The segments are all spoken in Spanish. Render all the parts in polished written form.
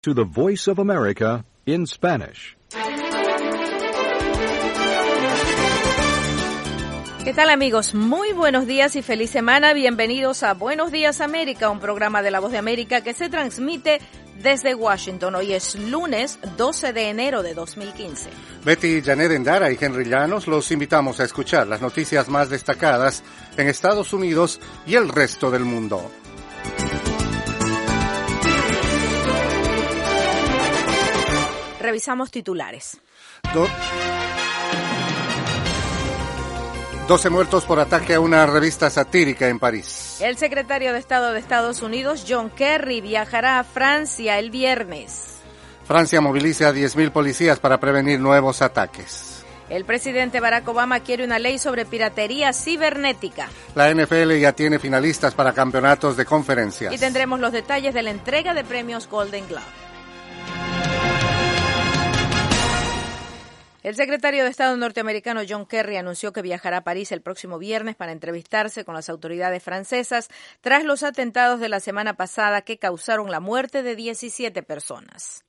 To the Voice of America in Spanish. ¿Qué tal, amigos? Muy buenos días y feliz semana. Bienvenidos a Buenos Días América, un programa de La Voz de América que se transmite desde Washington. Hoy es lunes 12 de enero de 2015. Betty, Janet Endara y Henry Llanos los invitamos a escuchar las noticias más destacadas en Estados Unidos y el resto del mundo. Revisamos titulares. 12 muertos por ataque a una revista satírica en París. El secretario de Estado de Estados Unidos, John Kerry, viajará a Francia el viernes. Francia moviliza a 10.000 policías para prevenir nuevos ataques. El presidente Barack Obama quiere una ley sobre piratería cibernética. La NFL ya tiene finalistas para campeonatos de conferencias. Y tendremos los detalles de la entrega de premios Golden Globe. El secretario de Estado norteamericano John Kerry anunció que viajará a París el próximo viernes para entrevistarse con las autoridades francesas tras los atentados de la semana pasada que causaron la muerte de 17 personas.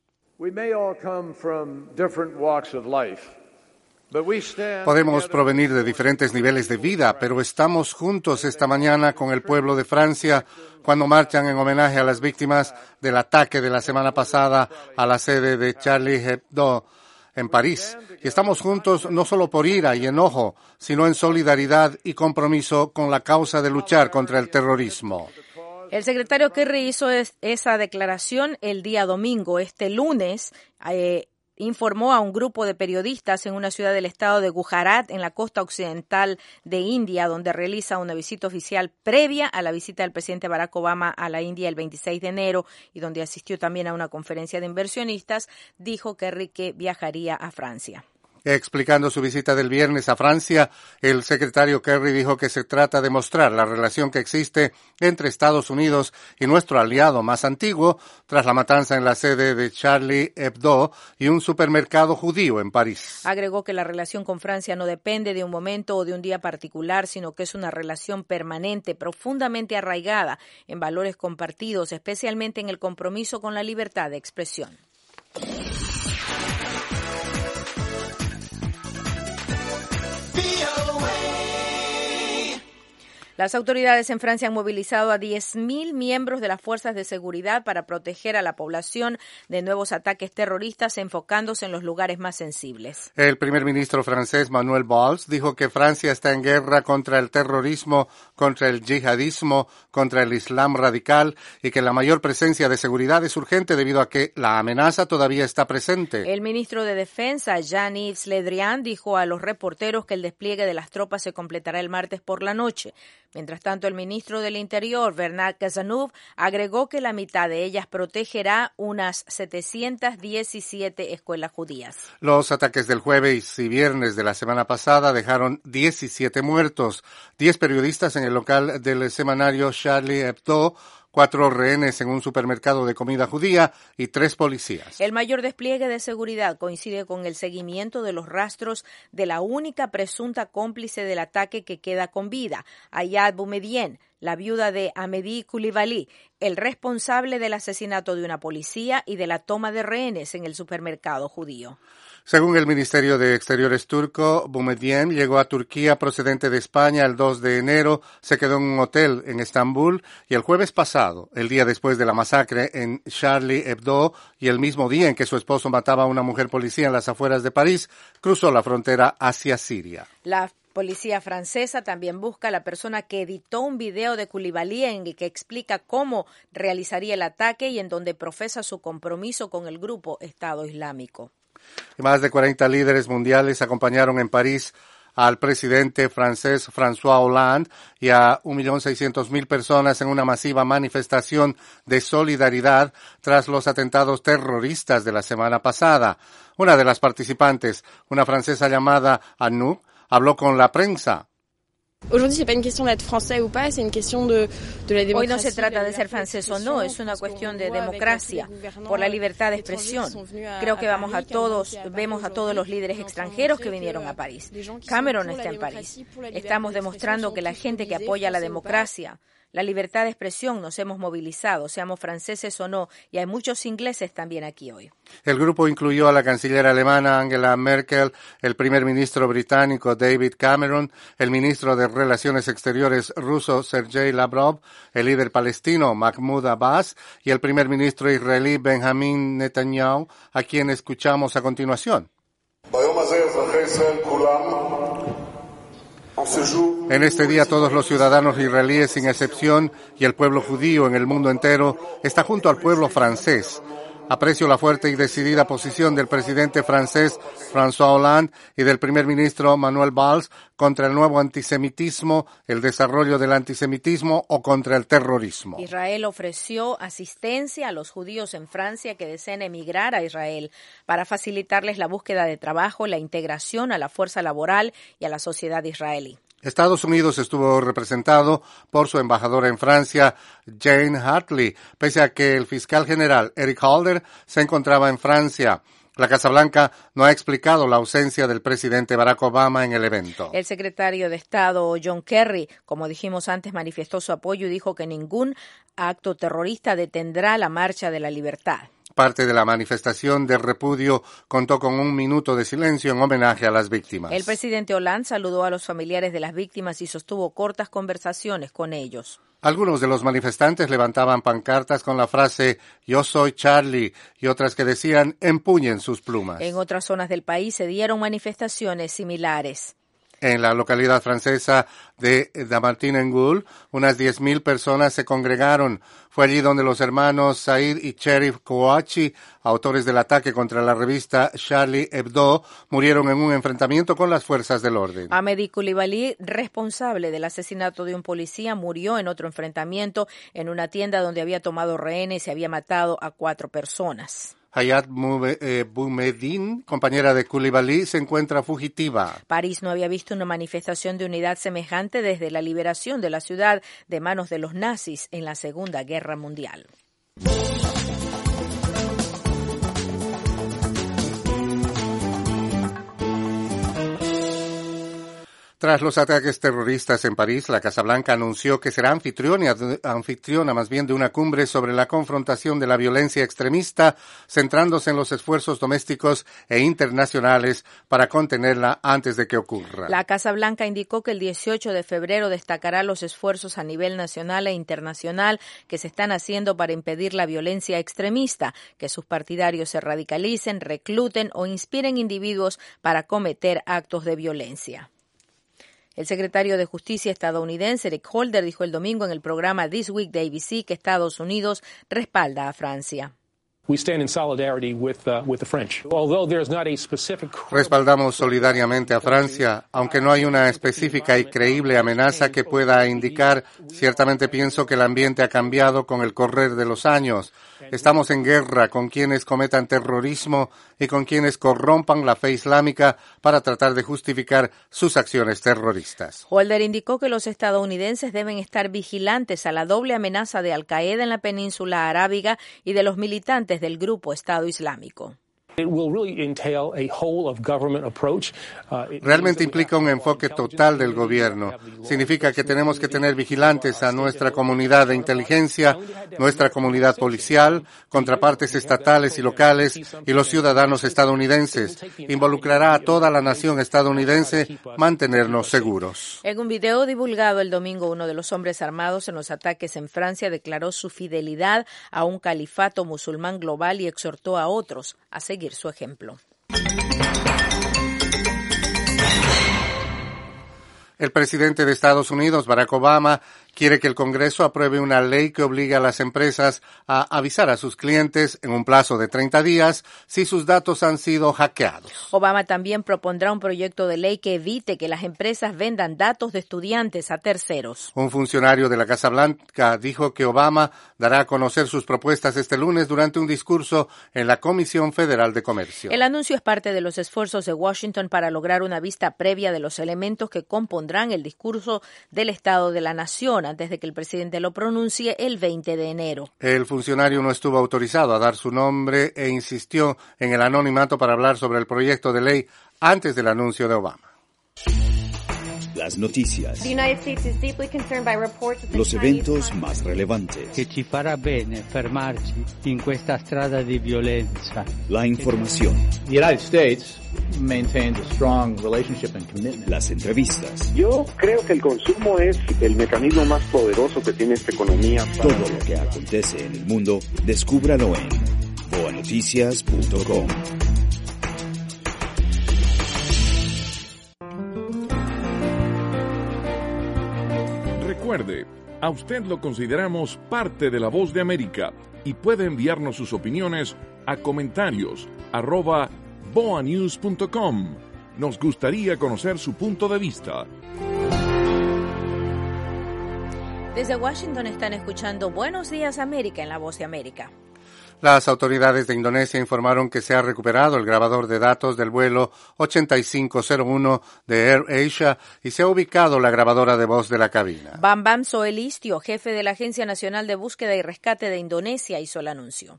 Podemos provenir de diferentes niveles de vida, pero estamos juntos esta mañana con el pueblo de Francia cuando marchan en homenaje a las víctimas del ataque de la semana pasada a la sede de Charlie Hebdo en París. Y estamos juntos no solo por ira y enojo, sino en solidaridad y compromiso con la causa de luchar contra el terrorismo. El secretario Kerry hizo esa declaración el día domingo. Este lunes informó a un grupo de periodistas en una ciudad del estado de Gujarat, en la costa occidental de India, donde realiza una visita oficial previa a la visita del presidente Barack Obama a la India el 26 de enero y donde asistió también a una conferencia de inversionistas. Dijo Kerry que viajaría a Francia. Explicando su visita del viernes a Francia, el secretario Kerry dijo que se trata de mostrar la relación que existe entre Estados Unidos y nuestro aliado más antiguo tras la matanza en la sede de Charlie Hebdo y un supermercado judío en París. Agregó que la relación con Francia no depende de un momento o de un día particular, sino que es una relación permanente, profundamente arraigada en valores compartidos, especialmente en el compromiso con la libertad de expresión. Las autoridades en Francia han movilizado a 10.000 miembros de las fuerzas de seguridad para proteger a la población de nuevos ataques terroristas, enfocándose en los lugares más sensibles. El primer ministro francés Manuel Valls dijo que Francia está en guerra contra el terrorismo, contra el yihadismo, contra el islam radical y que la mayor presencia de seguridad es urgente debido a que la amenaza todavía está presente. El ministro de Defensa, Jean-Yves Le Drian, dijo a los reporteros que el despliegue de las tropas se completará el martes por la noche. Mientras tanto, el ministro del Interior, Bernard Cazeneuve, agregó que la mitad de ellas protegerá unas 717 escuelas judías. Los ataques del jueves y viernes de la semana pasada dejaron 17 muertos, 10 periodistas en el local del semanario Charlie Hebdo, 4 rehenes en un supermercado de comida judía y 3 policías. El mayor despliegue de seguridad coincide con el seguimiento de los rastros de la única presunta cómplice del ataque que queda con vida, Ayad Boumediene, la viuda de Hamedi Coulibaly, el responsable del asesinato de una policía y de la toma de rehenes en el supermercado judío. Según el Ministerio de Exteriores turco, Boumediene llegó a Turquía procedente de España el 2 de enero, se quedó en un hotel en Estambul y el jueves pasado, el día después de la masacre en Charlie Hebdo y el mismo día en que su esposo mataba a una mujer policía en las afueras de París, cruzó la frontera hacia Siria. La policía francesa también busca a la persona que editó un video de Coulibaly en el que explica cómo realizaría el ataque y en donde profesa su compromiso con el grupo Estado Islámico. Más de 40 líderes mundiales acompañaron en París al presidente francés François Hollande y a 1.600.000 personas en una masiva manifestación de solidaridad tras los atentados terroristas de la semana pasada. Una de las participantes, una francesa llamada Anouk, habló con la prensa. Aujourd'hui, c'est pas une question d'être français ou pas, c'est une question de la démocracia. Hoy no se trata de ser francés o no, es una cuestión de democracia, por la libertad de expresión. Creo que vemos a todos los líderes extranjeros que vinieron a París. Cameron está en París. Estamos demostrando que la gente que apoya la democracia, La libertad de expresión, nos hemos movilizado, seamos franceses o no, y hay muchos ingleses también aquí hoy. El grupo incluyó a la canciller alemana Angela Merkel, el primer ministro británico David Cameron, el ministro de Relaciones Exteriores ruso Sergei Lavrov, el líder palestino Mahmoud Abbas y el primer ministro israelí Benjamin Netanyahu, a quien escuchamos a continuación. En este día todos los ciudadanos israelíes sin excepción y el pueblo judío en el mundo entero está junto al pueblo francés. Aprecio la fuerte y decidida posición del presidente francés François Hollande y del primer ministro Manuel Valls contra el nuevo antisemitismo, el desarrollo del antisemitismo o contra el terrorismo. Israel ofreció asistencia a los judíos en Francia que deseen emigrar a Israel para facilitarles la búsqueda de trabajo, la integración a la fuerza laboral y a la sociedad israelí. Estados Unidos estuvo representado por su embajadora en Francia, Jane Hartley, pese a que el fiscal general Eric Holder se encontraba en Francia. La Casa Blanca no ha explicado la ausencia del presidente Barack Obama en el evento. El secretario de Estado John Kerry, como dijimos antes, manifestó su apoyo y dijo que ningún acto terrorista detendrá la marcha de la libertad. Parte de la manifestación de repudio contó con 1 minuto de silencio en homenaje a las víctimas. El presidente Hollande saludó a los familiares de las víctimas y sostuvo cortas conversaciones con ellos. Algunos de los manifestantes levantaban pancartas con la frase «Yo soy Charlie» y otras que decían «Empuñen sus plumas». En otras zonas del país se dieron manifestaciones similares. En la localidad francesa de Dammartin-en-Goul, unas 10.000 personas se congregaron. Fue allí donde los hermanos Said y Cherif Kouachi, autores del ataque contra la revista Charlie Hebdo, murieron en un enfrentamiento con las fuerzas del orden. Ahmedi Coulibaly, responsable del asesinato de un policía, murió en otro enfrentamiento en una tienda donde había tomado rehenes y había matado a 4 personas. Hayat Boumediene, compañera de Coulibaly, se encuentra fugitiva. París no había visto una manifestación de unidad semejante desde la liberación de la ciudad de manos de los nazis en la Segunda Guerra Mundial. Tras los ataques terroristas en París, la Casa Blanca anunció que será anfitriona más bien de una cumbre sobre la confrontación de la violencia extremista, centrándose en los esfuerzos domésticos e internacionales para contenerla antes de que ocurra. La Casa Blanca indicó que el 18 de febrero destacará los esfuerzos a nivel nacional e internacional que se están haciendo para impedir la violencia extremista, que sus partidarios se radicalicen, recluten o inspiren individuos para cometer actos de violencia. El secretario de Justicia estadounidense Eric Holder dijo el domingo en el programa This Week de ABC que Estados Unidos respalda a Francia. Respaldamos solidariamente a Francia, aunque no hay una específica y creíble amenaza que pueda indicar. Ciertamente pienso que el ambiente ha cambiado con el correr de los años. Estamos en guerra con quienes cometan terrorismo y con quienes corrompan la fe islámica para tratar de justificar sus acciones terroristas. Holder indicó que los estadounidenses deben estar vigilantes a la doble amenaza de Al-Qaeda en la península arábiga y de los militantes del grupo Estado Islámico. Realmente implica un enfoque total del gobierno. Significa que tenemos que tener vigilantes a nuestra comunidad de inteligencia, nuestra comunidad policial, contrapartes estatales y locales y los ciudadanos estadounidenses. Involucrará a toda la nación estadounidense mantenernos seguros. En un video divulgado el domingo, uno de los hombres armados en los ataques en Francia declaró su fidelidad a un califato musulmán global y exhortó a otros a seguir su ejemplo. El presidente de Estados Unidos, Barack Obama, quiere que el Congreso apruebe una ley que obligue a las empresas a avisar a sus clientes en un plazo de 30 días si sus datos han sido hackeados. Obama también propondrá un proyecto de ley que evite que las empresas vendan datos de estudiantes a terceros. Un funcionario de la Casa Blanca dijo que Obama dará a conocer sus propuestas este lunes durante un discurso en la Comisión Federal de Comercio. El anuncio es parte de los esfuerzos de Washington para lograr una vista previa de los elementos que compondrán el discurso del Estado de la Nación antes de que el presidente lo pronuncie el 20 de enero. El funcionario no estuvo autorizado a dar su nombre e insistió en el anonimato para hablar sobre el proyecto de ley antes del anuncio de Obama. Las noticias. Los eventos más relevantes. Che ci farà bene fermarci in questa strada di violenza. La información. The United States maintains a strong relationship and commitment. Las entrevistas. Yo creo que el consumo es el mecanismo más poderoso que tiene esta economía. Todo lo que acontece en el mundo, descúbralo en boanoticias.com. Recuerde, a usted lo consideramos parte de La Voz de América y puede enviarnos sus opiniones a comentarios@boanews.com. Nos gustaría conocer su punto de vista. Desde Washington están escuchando Buenos Días América en La Voz de América. Las autoridades de Indonesia informaron que se ha recuperado el grabador de datos del vuelo 8501 de AirAsia y se ha ubicado la grabadora de voz de la cabina. Bambam Soelistyo, jefe de la Agencia Nacional de Búsqueda y Rescate de Indonesia, hizo el anuncio.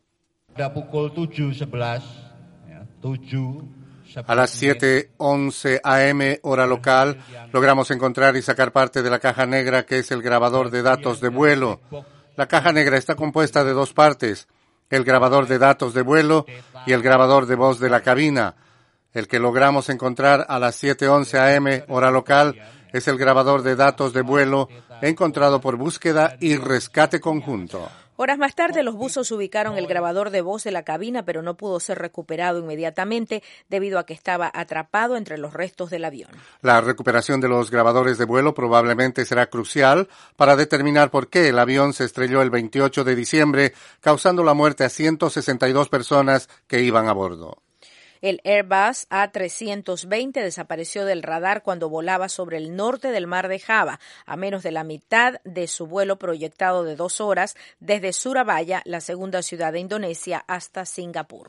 A las 7:11 a.m. hora local, logramos encontrar y sacar parte de la caja negra que es el grabador de datos de vuelo. La caja negra está compuesta de dos partes: el grabador de datos de vuelo y el grabador de voz de la cabina. El que logramos encontrar a las 7:11 a.m. hora local es el grabador de datos de vuelo encontrado por búsqueda y rescate conjunto. Horas más tarde, los buzos ubicaron el grabador de voz de la cabina, pero no pudo ser recuperado inmediatamente debido a que estaba atrapado entre los restos del avión. La recuperación de los grabadores de vuelo probablemente será crucial para determinar por qué el avión se estrelló el 28 de diciembre, causando la muerte a 162 personas que iban a bordo. El Airbus A320 desapareció del radar cuando volaba sobre el norte del mar de Java, a menos de la mitad de su vuelo proyectado de 2 horas desde Surabaya, la segunda ciudad de Indonesia, hasta Singapur.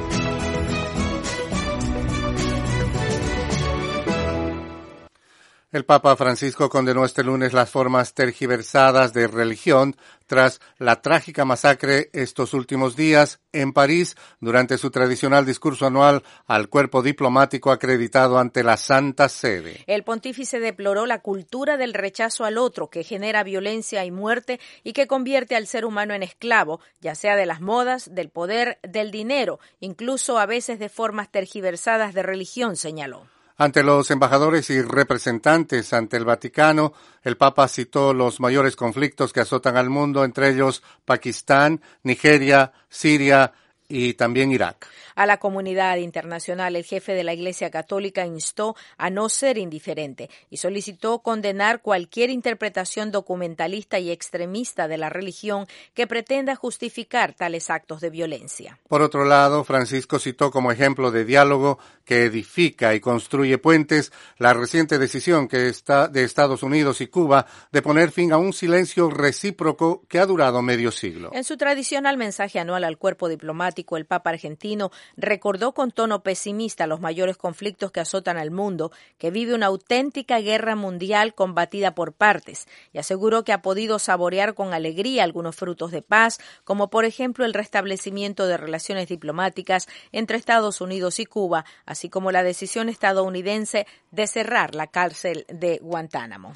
El Papa Francisco condenó este lunes las formas tergiversadas de religión tras la trágica masacre estos últimos días en París durante su tradicional discurso anual al cuerpo diplomático acreditado ante la Santa Sede. El pontífice deploró la cultura del rechazo al otro que genera violencia y muerte y que convierte al ser humano en esclavo, ya sea de las modas, del poder, del dinero, incluso a veces de formas tergiversadas de religión, señaló. Ante los embajadores y representantes ante el Vaticano, el Papa citó los mayores conflictos que azotan al mundo, entre ellos Pakistán, Nigeria, Siria y también Irak. A la comunidad internacional, el jefe de la Iglesia Católica instó a no ser indiferente y solicitó condenar cualquier interpretación documentalista y extremista de la religión que pretenda justificar tales actos de violencia. Por otro lado, Francisco citó como ejemplo de diálogo que edifica y construye puentes la reciente decisión de Estados Unidos y Cuba de poner fin a un silencio recíproco que ha durado medio siglo. En su tradicional mensaje anual al cuerpo diplomático, el Papa argentino recordó con tono pesimista los mayores conflictos que azotan al mundo, que vive una auténtica guerra mundial combatida por partes, y aseguró que ha podido saborear con alegría algunos frutos de paz, como por ejemplo el restablecimiento de relaciones diplomáticas entre Estados Unidos y Cuba, así como la decisión estadounidense de cerrar la cárcel de Guantánamo.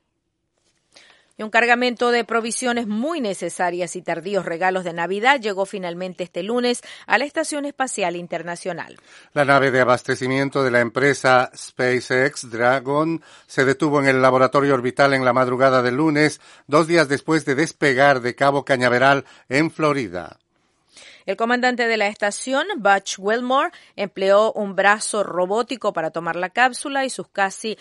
Y un cargamento de provisiones muy necesarias y tardíos regalos de Navidad llegó finalmente este lunes a la Estación Espacial Internacional. La nave de abastecimiento de la empresa SpaceX Dragon se detuvo en el laboratorio orbital en la madrugada del lunes, 2 días después de despegar de Cabo Cañaveral, en Florida. El comandante de la estación, Butch Wilmore, empleó un brazo robótico para tomar la cápsula y sus casi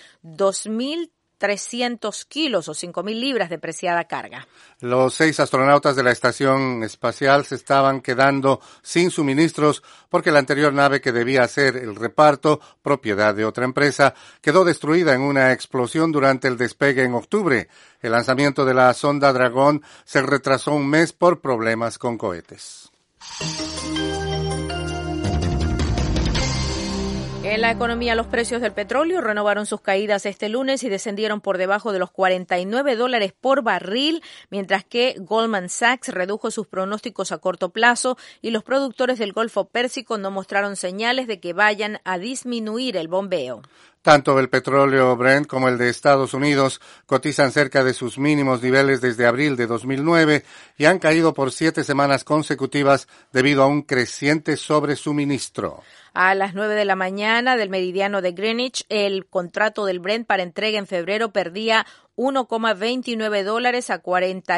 2.300 kilos o 5.000 libras de preciada carga. Los 6 astronautas de la estación espacial se estaban quedando sin suministros porque la anterior nave que debía hacer el reparto, propiedad de otra empresa, quedó destruida en una explosión durante el despegue en octubre. El lanzamiento de la sonda Dragon se retrasó un mes por problemas con cohetes. En la economía, los precios del petróleo renovaron sus caídas este lunes y descendieron por debajo de los $49 por barril, mientras que Goldman Sachs redujo sus pronósticos a corto plazo y los productores del Golfo Pérsico no mostraron señales de que vayan a disminuir el bombeo. Tanto el petróleo Brent como el de Estados Unidos cotizan cerca de sus mínimos niveles desde abril de 2009 y han caído por 7 semanas consecutivas debido a un creciente sobresuministro. A las 9 de la mañana del meridiano de Greenwich, el contrato del Brent para entrega en febrero perdía $1,29 a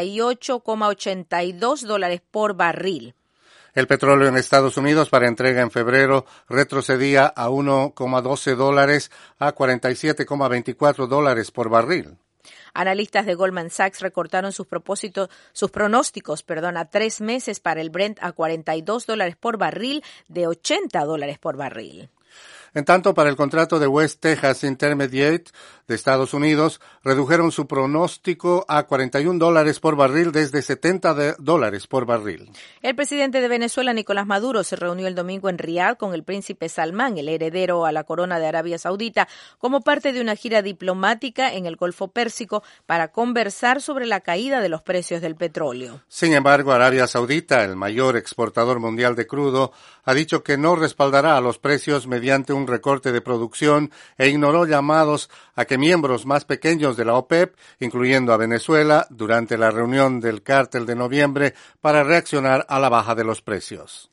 $48,82 por barril. El petróleo en Estados Unidos para entrega en febrero retrocedía a $1,12 a $47,24 por barril. Analistas de Goldman Sachs recortaron sus pronósticos a 3 meses para el Brent a $42 por barril de $80 por barril. En tanto, para el contrato de West Texas Intermediate de Estados Unidos, redujeron su pronóstico a $41 por barril desde $70 por barril. El presidente de Venezuela, Nicolás Maduro, se reunió el domingo en Riad con el príncipe Salmán, el heredero a la corona de Arabia Saudita, como parte de una gira diplomática en el Golfo Pérsico para conversar sobre la caída de los precios del petróleo. Sin embargo, Arabia Saudita, el mayor exportador mundial de crudo, ha dicho que no respaldará a los precios mediante un recorte de producción e ignoró llamados a que miembros más pequeños de la OPEP, incluyendo a Venezuela, durante la reunión del cártel de noviembre para reaccionar a la baja de los precios.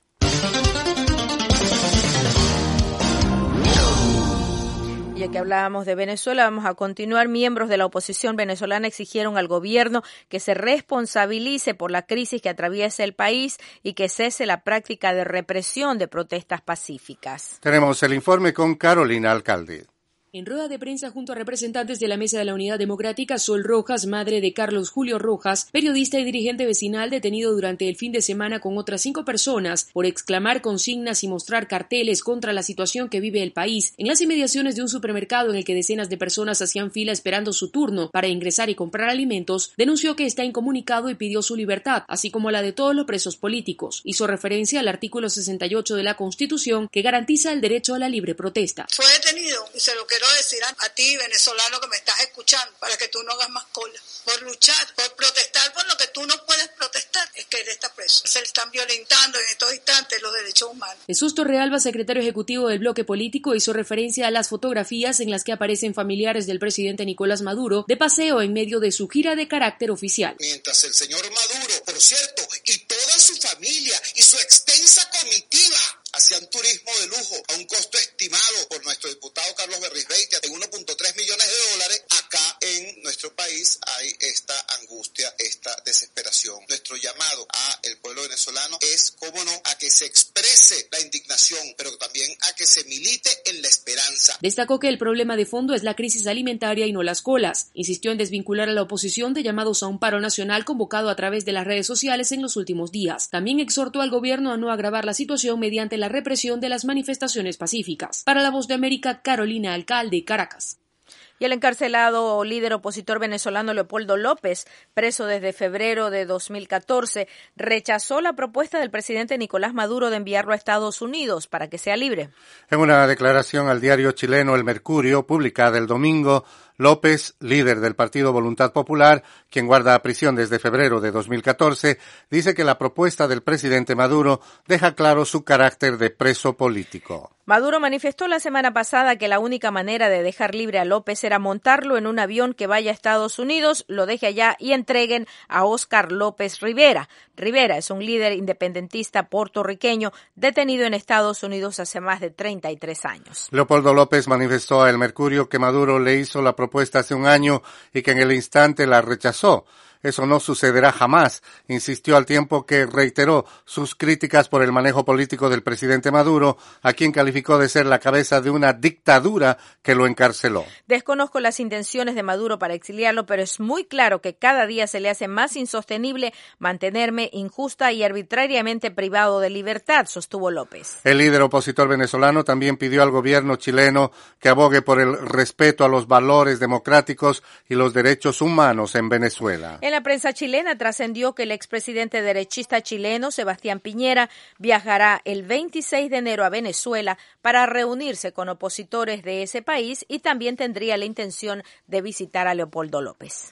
Ya que hablábamos de Venezuela, vamos a continuar. Miembros de la oposición venezolana exigieron al gobierno que se responsabilice por la crisis que atraviesa el país y que cese la práctica de represión de protestas pacíficas. Tenemos el informe con Carolina Alcalde. En rueda de prensa junto a representantes de la Mesa de la Unidad Democrática, Sol Rojas, madre de Carlos Julio Rojas, periodista y dirigente vecinal detenido durante el fin de semana con otras 5 personas por exclamar consignas y mostrar carteles contra la situación que vive el país en las inmediaciones de un supermercado en el que decenas de personas hacían fila esperando su turno para ingresar y comprar alimentos, denunció que está incomunicado y pidió su libertad, así como la de todos los presos políticos. Hizo referencia al artículo 68 de la Constitución que garantiza el derecho a la libre protesta. Fue detenido y se lo quiero decir a ti, venezolano, que me estás escuchando, para que tú no hagas más cola, por luchar, por protestar por lo que tú no puedes protestar, es que él está preso. Se le están violentando en estos instantes los derechos humanos. Jesús Torrealba, secretario ejecutivo del bloque político, hizo referencia a las fotografías en las que aparecen familiares del presidente Nicolás Maduro de paseo en medio de su gira de carácter oficial. Mientras el señor Maduro, por cierto, y toda su familia y su extensa comitiva hacían turismo de lujo a un costo estimado por nuestro diputado Carlos Berrizbeitia en $1.3 millones, acá en nuestro país hay esta angustia, esta desesperación. Nuestro llamado al pueblo venezolano es, cómo no, a que se exprese la indignación, pero también a que se milite en la esperanza. Destacó que el problema de fondo es la crisis alimentaria y no las colas. Insistió en desvincular a la oposición de llamados a un paro nacional convocado a través de las redes sociales en los últimos días. También exhortó al gobierno a no agravar la situación mediante la represión de las manifestaciones pacíficas. Para La Voz de América, Carolina Alcalde, Caracas. Y el encarcelado líder opositor venezolano Leopoldo López, preso desde febrero de 2014, rechazó la propuesta del presidente Nicolás Maduro de enviarlo a Estados Unidos para que sea libre. En una declaración al diario chileno El Mercurio, publicada el domingo, López, líder del Partido Voluntad Popular, quien guarda prisión desde febrero de 2014, dice que la propuesta del presidente Maduro deja claro su carácter de preso político. Maduro manifestó la semana pasada que la única manera de dejar libre a López era montarlo en un avión que vaya a Estados Unidos, lo deje allá y entreguen a Óscar López Rivera. Rivera es un líder independentista puertorriqueño detenido en Estados Unidos hace más de 33 años. Leopoldo López manifestó a El Mercurio que Maduro le hizo la propuesta hace un año y que en el instante la rechazó. Eso no sucederá jamás, insistió al tiempo que reiteró sus críticas por el manejo político del presidente Maduro, a quien calificó de ser la cabeza de una dictadura que lo encarceló. Desconozco las intenciones de Maduro para exiliarlo, pero es muy claro que cada día se le hace más insostenible mantenerme injusta y arbitrariamente privado de libertad, sostuvo López. El líder opositor venezolano también pidió al gobierno chileno que abogue por el respeto a los valores democráticos y los derechos humanos en Venezuela. En la prensa chilena trascendió que el expresidente derechista chileno, Sebastián Piñera, viajará el 26 de enero a Venezuela para reunirse con opositores de ese país y también tendría la intención de visitar a Leopoldo López.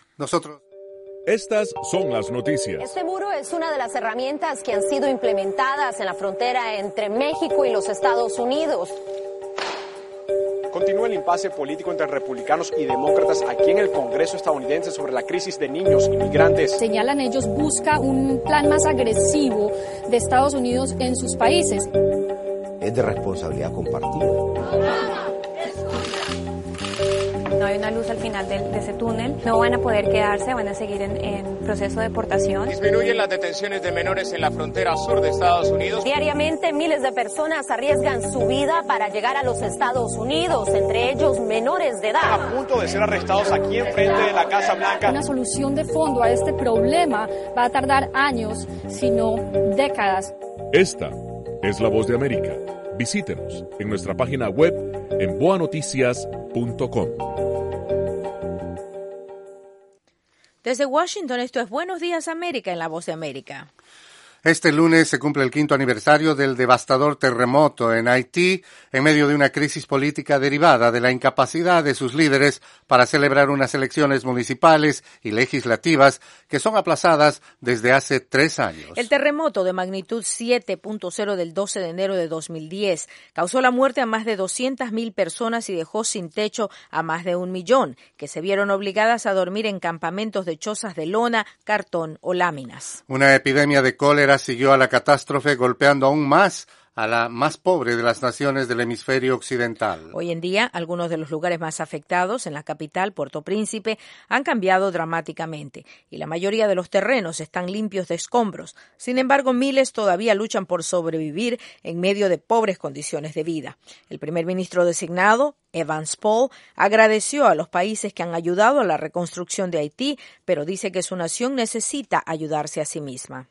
Estas son las noticias. Este muro es una de las herramientas que han sido implementadas en la frontera entre México y los Estados Unidos. Continúa el impasse político entre republicanos y demócratas aquí en el Congreso estadounidense sobre la crisis de niños inmigrantes. Señalan ellos, busca un plan más agresivo de Estados Unidos en sus países. Es de responsabilidad compartida. No hay una luz al final de ese túnel, no van a poder quedarse, van a seguir en proceso de deportación. Disminuyen las detenciones de menores en la frontera sur de Estados Unidos. Diariamente miles de personas arriesgan su vida para llegar a los Estados Unidos, entre ellos menores de edad. Están a punto de ser arrestados aquí enfrente de la Casa Blanca. Una solución de fondo a este problema va a tardar años, sino décadas. Esta es La Voz de América. Visítenos en nuestra página web en boanoticias.com. Desde Washington, esto es Buenos Días América en La Voz de América. Este lunes se cumple el 5º aniversario del devastador terremoto en Haití, en medio de una crisis política derivada de la incapacidad de sus líderes para celebrar unas elecciones municipales y legislativas que son aplazadas desde hace 3 años. El terremoto de magnitud 7.0 del 12 de enero de 2010 causó la muerte a más de 200,000 personas y dejó sin techo a más de 1 millón, que se vieron obligadas a dormir en campamentos de chozas de lona, cartón o láminas. Una epidemia de cólera siguió a la catástrofe, golpeando aún más a la más pobre de las naciones del hemisferio occidental. Hoy en día, algunos de los lugares más afectados en la capital, Puerto Príncipe, han cambiado dramáticamente y la mayoría de los terrenos están limpios de escombros. Sin embargo, miles todavía luchan por sobrevivir en medio de pobres condiciones de vida. El primer ministro designado, Evans Paul, agradeció a los países que han ayudado a la reconstrucción de Haití, pero dice que su nación necesita ayudarse a sí misma.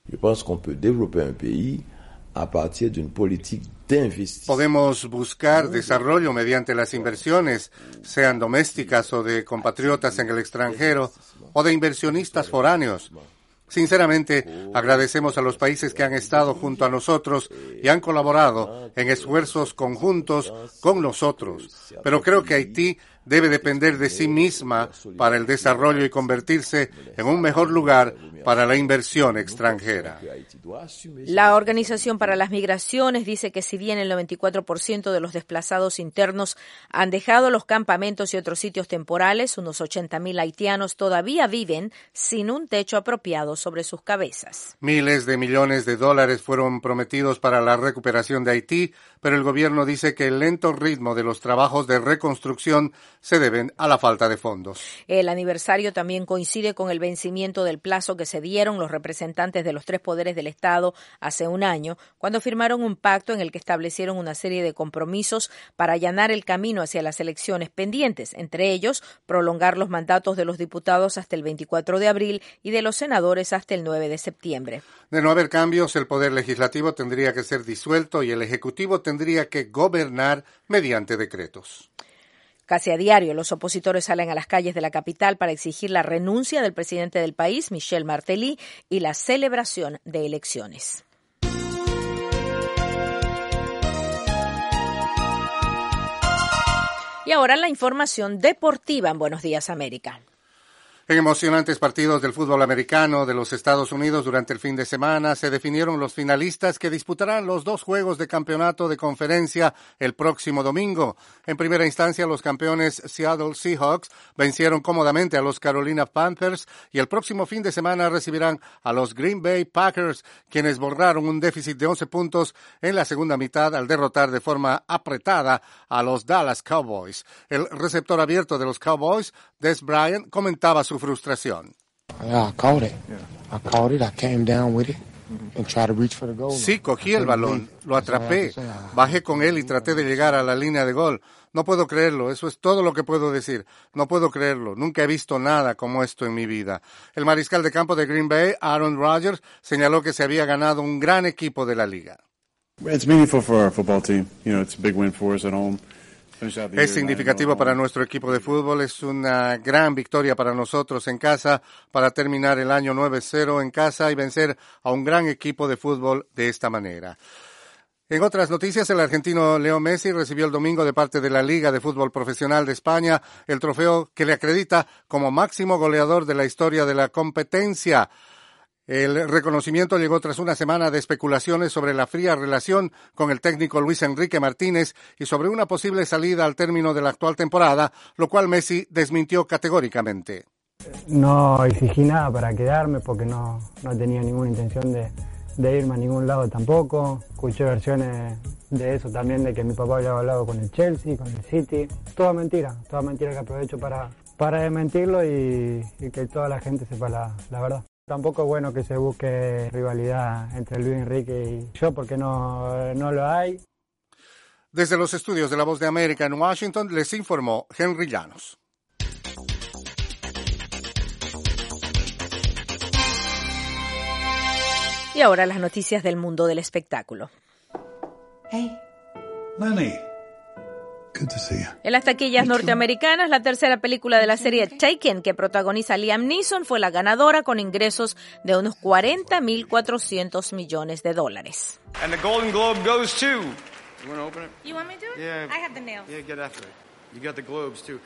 Podemos buscar desarrollo mediante las inversiones, sean domésticas o de compatriotas en el extranjero o de inversionistas foráneos. Sinceramente, agradecemos a los países que han estado junto a nosotros y han colaborado en esfuerzos conjuntos con nosotros. Pero creo que Haití debe depender de sí misma para el desarrollo y convertirse en un mejor lugar para la inversión extranjera. La Organización para las Migraciones dice que si bien el 94% de los desplazados internos han dejado los campamentos y otros sitios temporales, unos 80,000 haitianos todavía viven sin un techo apropiado sobre sus cabezas. Miles de millones de dólares fueron prometidos para la recuperación de Haití, pero el gobierno dice que el lento ritmo de los trabajos de reconstrucción se deben a la falta de fondos. El aniversario también coincide con el vencimiento del plazo que se dieron los representantes de los 3 poderes del Estado hace un año, cuando firmaron un pacto en el que establecieron una serie de compromisos para allanar el camino hacia las elecciones pendientes, entre ellos prolongar los mandatos de los diputados hasta el 24 de abril y de los senadores hasta el 9 de septiembre. De no haber cambios, el Poder Legislativo tendría que ser disuelto y el Ejecutivo tendría que gobernar mediante decretos. Casi a diario, los opositores salen a las calles de la capital para exigir la renuncia del presidente del país, Michel Martelly, y la celebración de elecciones. Y ahora la información deportiva en Buenos Días América. En emocionantes partidos del fútbol americano de los Estados Unidos durante el fin de semana se definieron los finalistas que disputarán los 2 juegos de campeonato de conferencia el próximo domingo. En primera instancia, los campeones Seattle Seahawks vencieron cómodamente a los Carolina Panthers y el próximo fin de semana recibirán a los Green Bay Packers, quienes borraron un déficit de 11 puntos en la segunda mitad al derrotar de forma apretada a los Dallas Cowboys. El receptor abierto de los Cowboys, Des Bryant, comentaba su frustración. Sí, cogí el balón, lo atrapé, bajé con él y traté de llegar a la línea de gol. No puedo creerlo, eso es todo lo que puedo decir. No puedo creerlo, nunca he visto nada como esto en mi vida. El mariscal de campo de Green Bay, Aaron Rodgers, señaló que se había ganado un gran equipo de la liga. It's meaningful for our football team. You know, it's a big win for us at home. Es significativo para nuestro equipo de fútbol, es una gran victoria para nosotros en casa, para terminar el año 9-0 en casa y vencer a un gran equipo de fútbol de esta manera. En otras noticias, el argentino Leo Messi recibió el domingo de parte de la Liga de Fútbol Profesional de España el trofeo que le acredita como máximo goleador de la historia de la competencia. El reconocimiento llegó tras una semana de especulaciones sobre la fría relación con el técnico Luis Enrique Martínez y sobre una posible salida al término de la actual temporada, lo cual Messi desmintió categóricamente. No exigí nada para quedarme porque no tenía ninguna intención de irme a ningún lado tampoco. Escuché versiones de eso también, de que mi papá había hablado con el Chelsea, con el City. Toda mentira que aprovecho para desmentirlo y que toda la gente sepa la verdad. Tampoco es bueno que se busque rivalidad entre Luis Enrique y yo porque no lo hay. Desde los estudios de La Voz de América en Washington les informó Henry Llanos. Y ahora las noticias del mundo del espectáculo. Hey, Lenny. Good to see you. En las taquillas norteamericanas, la tercera película de la serie Taken, que protagoniza Liam Neeson, fue la ganadora con ingresos de unos $40.400 millones. And the Golden Globe goes to. You want to open it? You want me to do it? Yeah. I have the nails. Yeah, get after it. You got the globes too.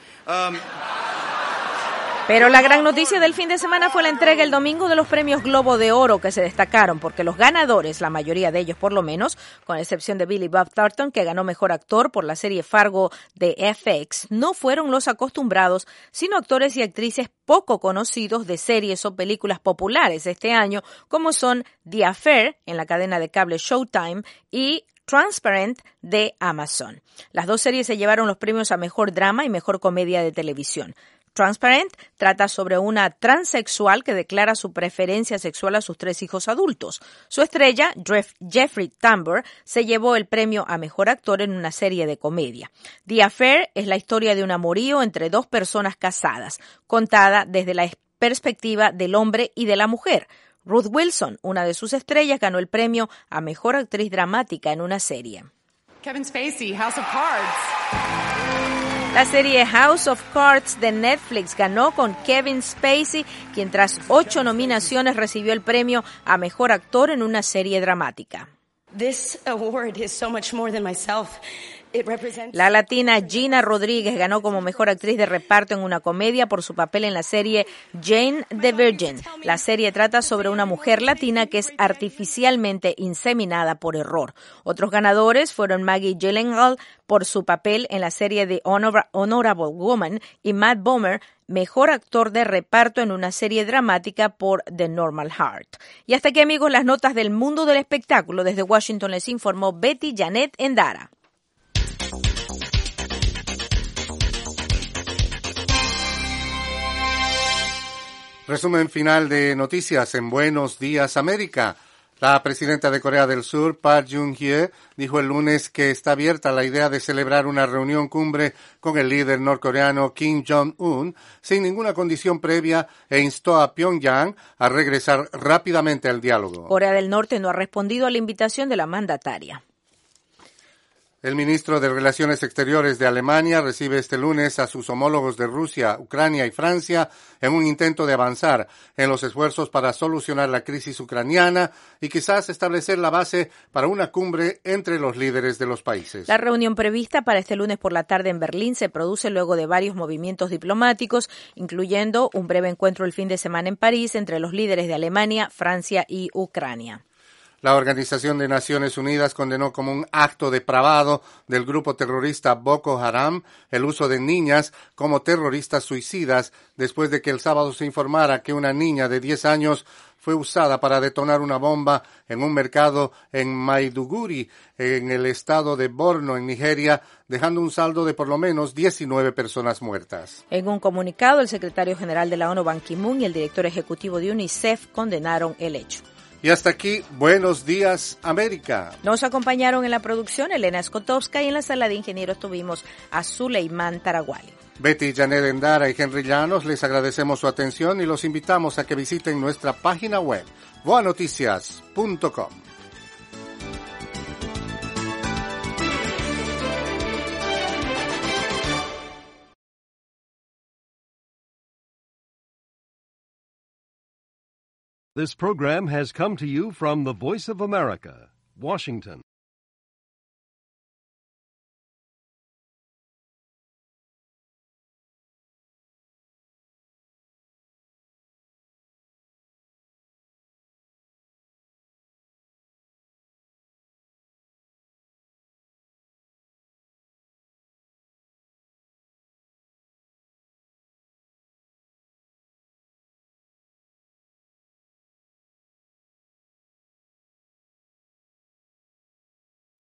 Pero la gran noticia del fin de semana fue la entrega el domingo de los premios Globo de Oro, que se destacaron porque los ganadores, la mayoría de ellos por lo menos, con excepción de Billy Bob Thornton, que ganó Mejor Actor por la serie Fargo de FX, no fueron los acostumbrados, sino actores y actrices poco conocidos de series o películas populares este año, como son The Affair, en la cadena de cable Showtime, y Transparent de Amazon. Las dos series se llevaron los premios a Mejor Drama y Mejor Comedia de Televisión. Transparent trata sobre una transexual que declara su preferencia sexual a sus 3 hijos adultos. Su estrella, Jeffrey Tambor, se llevó el premio a Mejor Actor en una serie de comedia. The Affair es la historia de un amorío entre 2 personas casadas, contada desde la perspectiva del hombre y de la mujer. Ruth Wilson, una de sus estrellas, ganó el premio a Mejor Actriz Dramática en una serie. Kevin Spacey, House of Cards. La serie House of Cards de Netflix ganó con Kevin Spacey, quien tras 8 nominaciones recibió el premio a Mejor Actor en una serie dramática. This award is so much more than myself. La latina Gina Rodríguez ganó como Mejor Actriz de Reparto en una comedia por su papel en la serie Jane the Virgin. La serie trata sobre una mujer latina que es artificialmente inseminada por error. Otros ganadores fueron Maggie Gyllenhaal por su papel en la serie The Honorable Woman y Matt Bomer, Mejor Actor de Reparto en una serie dramática por The Normal Heart. Y hasta aquí, amigos, las notas del mundo del espectáculo. Desde Washington les informó Betty Janet Endara. Resumen final de noticias en Buenos Días América. La presidenta de Corea del Sur, Park Geun-hye, dijo el lunes que está abierta la idea de celebrar una reunión cumbre con el líder norcoreano Kim Jong-un sin ninguna condición previa e instó a Pyongyang a regresar rápidamente al diálogo. Corea del Norte no ha respondido a la invitación de la mandataria. El ministro de Relaciones Exteriores de Alemania recibe este lunes a sus homólogos de Rusia, Ucrania y Francia en un intento de avanzar en los esfuerzos para solucionar la crisis ucraniana y quizás establecer la base para una cumbre entre los líderes de los países. La reunión prevista para este lunes por la tarde en Berlín se produce luego de varios movimientos diplomáticos, incluyendo un breve encuentro el fin de semana en París entre los líderes de Alemania, Francia y Ucrania. La Organización de Naciones Unidas condenó como un acto depravado del grupo terrorista Boko Haram el uso de niñas como terroristas suicidas después de que el sábado se informara que una niña de 10 años fue usada para detonar una bomba en un mercado en Maiduguri, en el estado de Borno, en Nigeria, dejando un saldo de por lo menos 19 personas muertas. En un comunicado, el secretario general de la ONU, Ban Ki-moon, y el director ejecutivo de UNICEF condenaron el hecho. Y hasta aquí, Buenos Días, América. Nos acompañaron en la producción Elena Skotowska y en la sala de ingenieros tuvimos a Suleiman Taraguali. Betty Janet Endara y Henry Llanos les agradecemos su atención y los invitamos a que visiten nuestra página web, boanoticias.com. This program has come to you from the Voice of America, Washington.